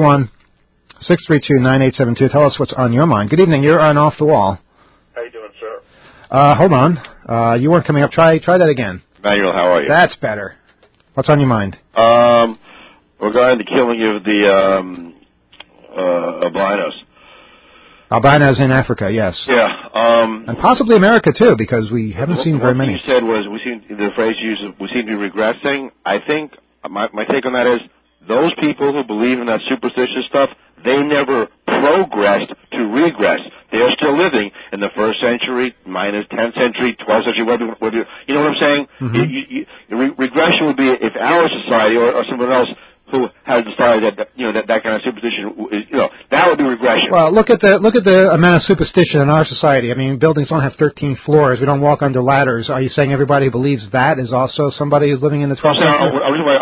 631-632-9872. Tell us what's on your mind. Good evening. You're on Off the Wall. How you doing, sir? Hold on. You weren't coming up. Try that again. Manuel, how are you? That's better. What's on your mind? Regarding the killing of the albinos. Albinos in Africa, yes. Yeah. And possibly America, too, because we haven't seen very many. What you said was, the phrase you used, we seem to be regressing. I think, my take on that is, those people who believe in that superstitious stuff, they never progressed to regress. They are still living in the 1st century, minus 10th century, 12th century, whether you know what I'm saying? Mm-hmm. Regression would be if our society or someone else who has decided that kind of superstition is, that would be regression. Well, look at the amount of superstition in our society. I mean, buildings don't have 13 floors. We don't walk under ladders. Are you saying everybody who believes that is also somebody who's living in the 12th century?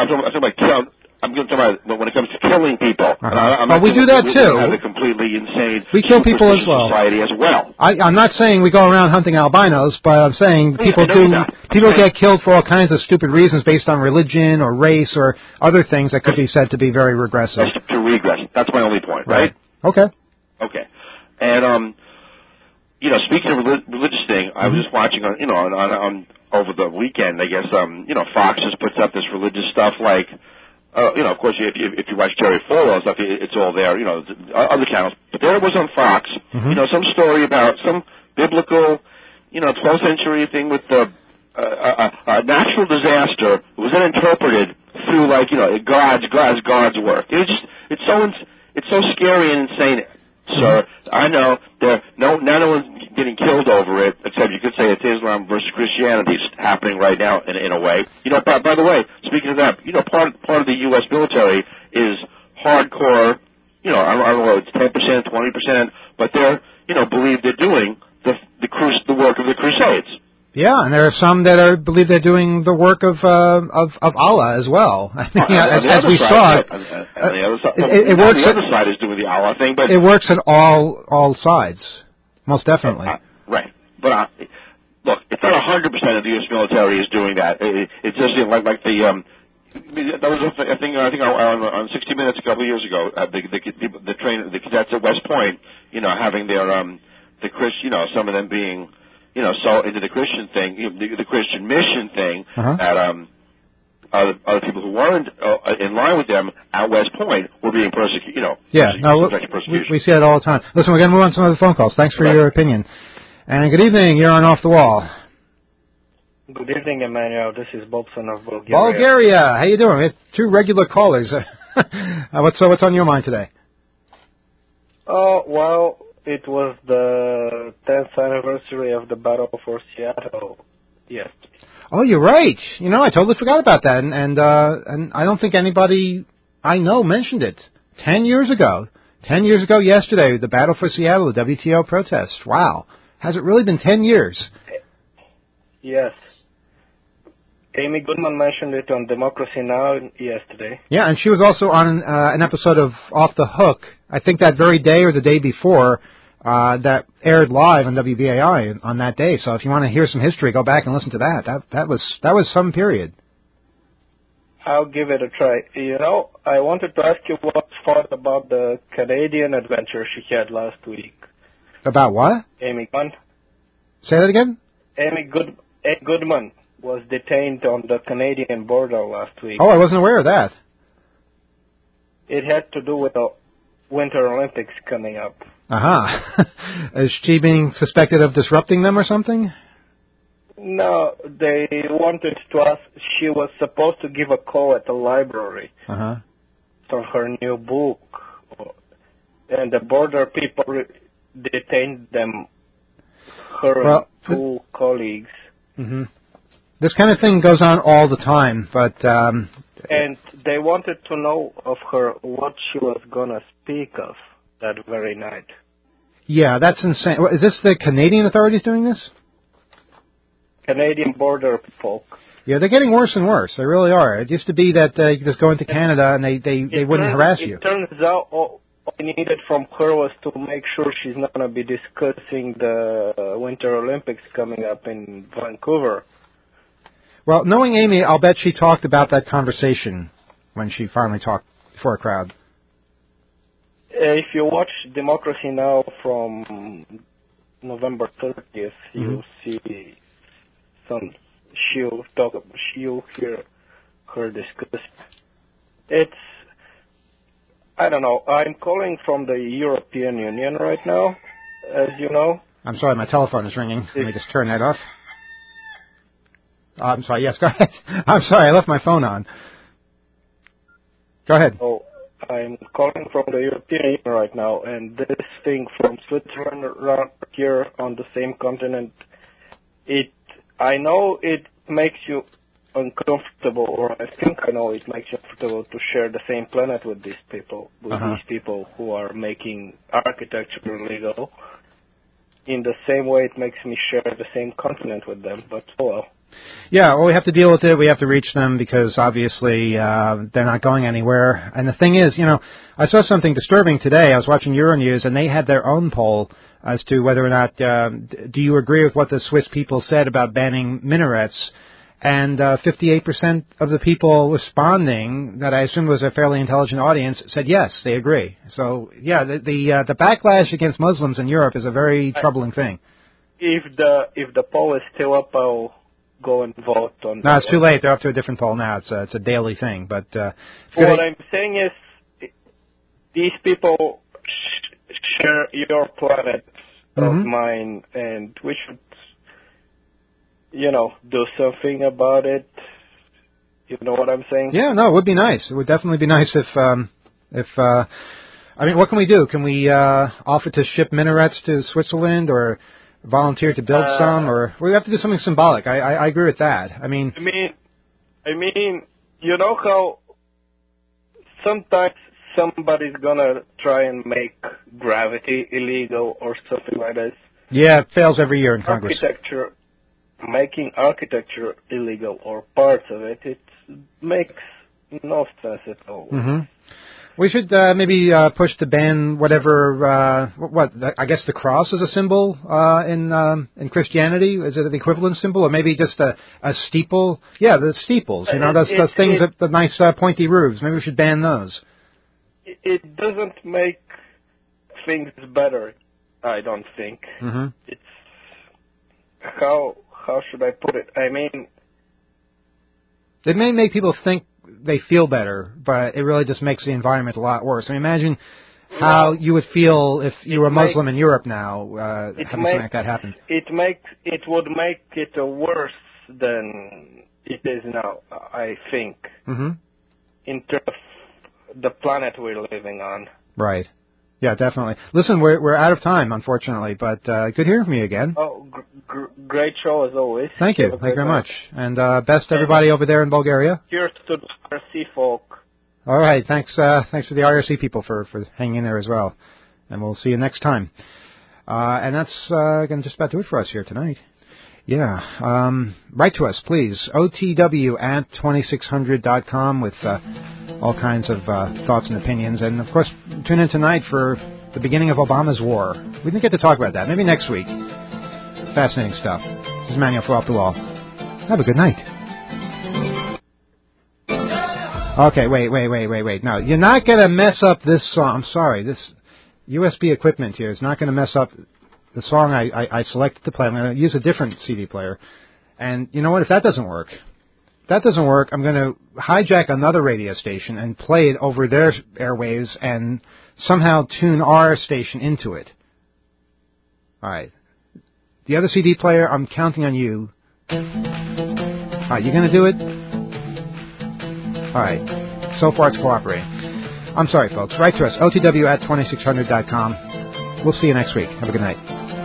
I'm talking about when it comes to killing people. Well, we do that too. We have a completely insane we kill people as well. Society as well. I'm not saying we go around hunting albinos, but I'm saying people get killed for all kinds of stupid reasons based on religion or race or other things that could be said to be very regressive. That's to regress. That's my only point, right? Okay. And speaking of religious thing, I was just watching on over the weekend. I guess Fox just puts up this religious stuff like. Of course, if you watch Jerry Falwell stuff, it's all there, other channels. But there it was on Fox, some story about some biblical, 12th century thing with a natural disaster was then interpreted through, God's work. It's so scary and insane, sir. I know no one's getting killed over it, except you could say it's Islam versus Christianity happening right now in a way. By the way, speaking of that, part of the U.S. military is hardcore, I don't know, it's 10%, 20%, but they're, believe they're doing the work of the Crusades. Yeah, and there are some that believe they're doing the work of Allah as well. I mean, as we saw, it works. The other side is doing the Allah thing, but it works at all sides, most definitely. Right, but look, it's not 100% of the U.S. military is doing that. It's just like the. That was a thing I think on 60 Minutes a couple of years ago. The cadets at West Point, having their some of them being. So into the Christian thing, the Christian mission thing, that other people who weren't in line with them at West Point were being persecuted. We see that all the time. Listen, we're going to move on to some other phone calls. Thanks for your opinion. And good evening. You're on Off the Wall. Good evening, Emmanuel. This is Bobson of Bulgaria. Bulgaria. How you doing? We have 2 regular callers. What's on your mind today? Well, it was the 10th anniversary of the Battle for Seattle yesterday. Oh, you're right. I totally forgot about that, and I don't think anybody I know mentioned it. 10 years ago. 10 years ago yesterday, the Battle for Seattle, the WTO protest. Wow. Has it really been 10 years? Yes. Amy Goodman mentioned it on Democracy Now! Yesterday. Yeah, and she was also on an episode of Off the Hook, I think that very day or the day before, that aired live on WBAI on that day. So if you want to hear some history, go back and listen to that. That was some period. I'll give it a try. I wanted to ask you what you thought about the Canadian adventure she had last week. About what? Amy Goodman. Say that again? Amy Goodman was detained on the Canadian border last week. Oh, I wasn't aware of that. It had to do with the Winter Olympics coming up. Aha. Is she being suspected of disrupting them or something? No, they wanted to ask. She was supposed to give a call at the library for her new book, and the border people detained them. Her and two colleagues. Mm-hmm. This kind of thing goes on all the time, but and they wanted to know of her what she was gonna speak of that very night. Yeah, that's insane. Is this the Canadian authorities doing this? Canadian border folk. Yeah, they're getting worse and worse. They really are. It used to be that you could just go into Canada and they wouldn't harass you. It turns out all I needed from her was to make sure she's not going to be discussing the Winter Olympics coming up in Vancouver. Well, knowing Amy, I'll bet she talked about that conversation when she finally talked before a crowd. If you watch Democracy Now! From November 30th, you'll see you'll hear her discuss. I don't know. I'm calling from the European Union right now, as you know. I'm sorry, my telephone is ringing. Let me just turn that off. I'm sorry, yes, go ahead. I'm sorry, I left my phone on. Go ahead. Oh, I'm calling from the European Union right now, and this thing from Switzerland around here on the same continent, I know it makes you uncomfortable, or I think I know it makes you uncomfortable to share the same planet with these people, these people who are making architecture illegal. In the same way, it makes me share the same continent with them, but well. Yeah, well, we have to deal with it. We have to reach them because obviously they're not going anywhere. And the thing is, I saw something disturbing today. I was watching Euronews, and they had their own poll as to whether or not do you agree with what the Swiss people said about banning minarets. And 58% of the people responding, that I assume was a fairly intelligent audience, said yes, they agree. So, yeah, the backlash against Muslims in Europe is a very troubling thing. If the poll is still up, I'll go and vote on. No, it's too late. They're up to a different poll now. It's a daily thing. But what I'm saying is, these people share your planet of mine, and we should, do something about it. You know what I'm saying? Yeah, no, it would be nice. It would definitely be nice if I mean, what can we do? Can we offer to ship minarets to Switzerland, or volunteer to build some, or we have to do something symbolic? I agree with that. I mean, you know how sometimes somebody's gonna try and make gravity illegal or something like this. Yeah, it fails every year in Congress. Making architecture illegal or parts of it, it makes no sense at all. We should maybe push to ban whatever. I guess the cross is a symbol in Christianity. Is it the equivalent symbol, or maybe just a steeple? Yeah, the steeples. Those things with the nice pointy roofs. Maybe we should ban those. It doesn't make things better, I don't think. It's how should I put it? I mean, it may make people think they feel better, but it really just makes the environment a lot worse. I mean, imagine how you would feel if you were a Muslim in Europe now, having something like that happen. It would make it worse than it is now, I think, in terms of the planet we're living on. Right. Yeah, definitely. Listen, we're out of time, unfortunately, but good hearing from you again. Oh, great show as always. Thank you. Thank you very much. And best to everybody over there in Bulgaria. Cheers to the RC folk. All right. Thanks to the IRC people for hanging in there as well. And we'll see you next time. And that's going to just about do it for us here tonight. Yeah. Write to us, please. OTW@2600.com with all kinds of thoughts and opinions. And, of course, tune in tonight for the beginning of Obama's war. We didn't get to talk about that. Maybe next week. Fascinating stuff. This is Manuel for Off the Wall. Have a good night. Okay, wait. No, you're not going to mess up this song. I'm sorry. This USB equipment here is not going to mess up the song I selected to play. I'm going to use a different CD player. And you know what? If that doesn't work, I'm going to hijack another radio station and play it over their airwaves and somehow tune our station into it. All right. The other CD player, I'm counting on you. All right, you going to do it? All right. So far, it's cooperating. I'm sorry, folks. Write to us, otw@2600.com. We'll see you next week. Have a good night.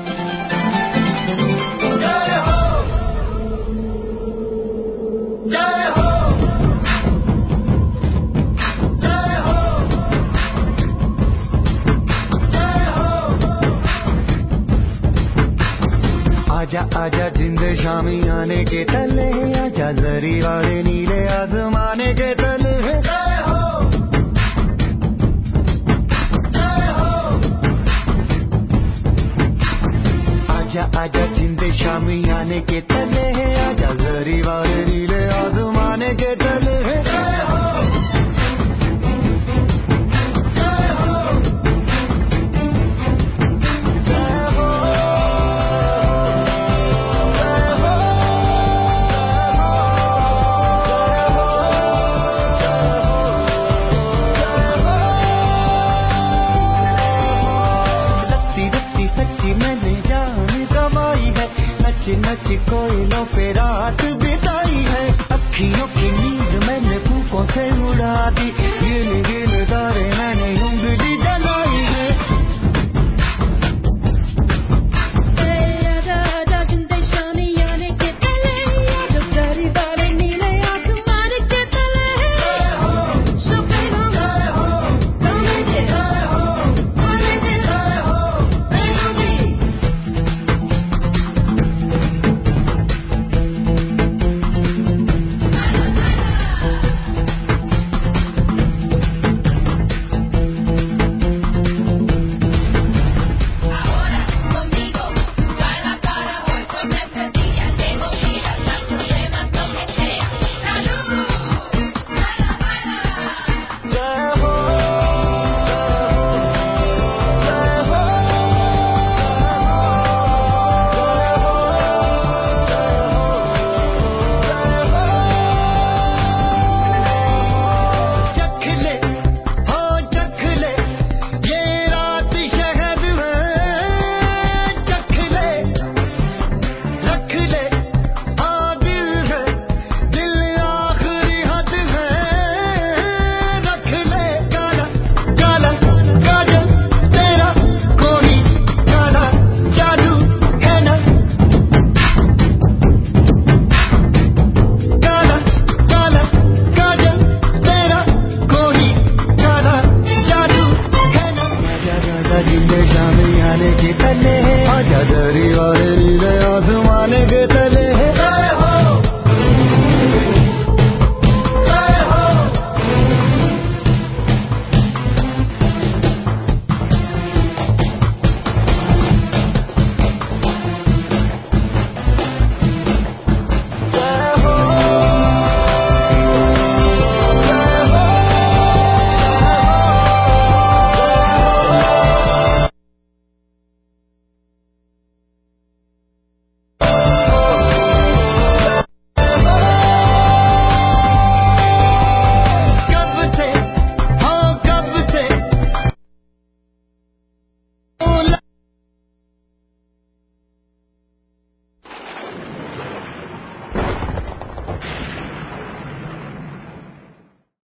आजा आजा जिंदे शामी आने के तले आजा जरी वाले नीले आसमाने के तले आजा आजा जिंदे शामी आने के तले आजा जरी वाले नीले आसमाने के तले कोयलों पे रात बिताई है अखियों की नींद मैंने फूकों से उड़ा दी गिन गिन तारे मैंने उंगली जलाई है आजा आजा जिंदे शामी आने के तले आजा तेरी बारे नीले आसमान के तले जिंदे शामी आने की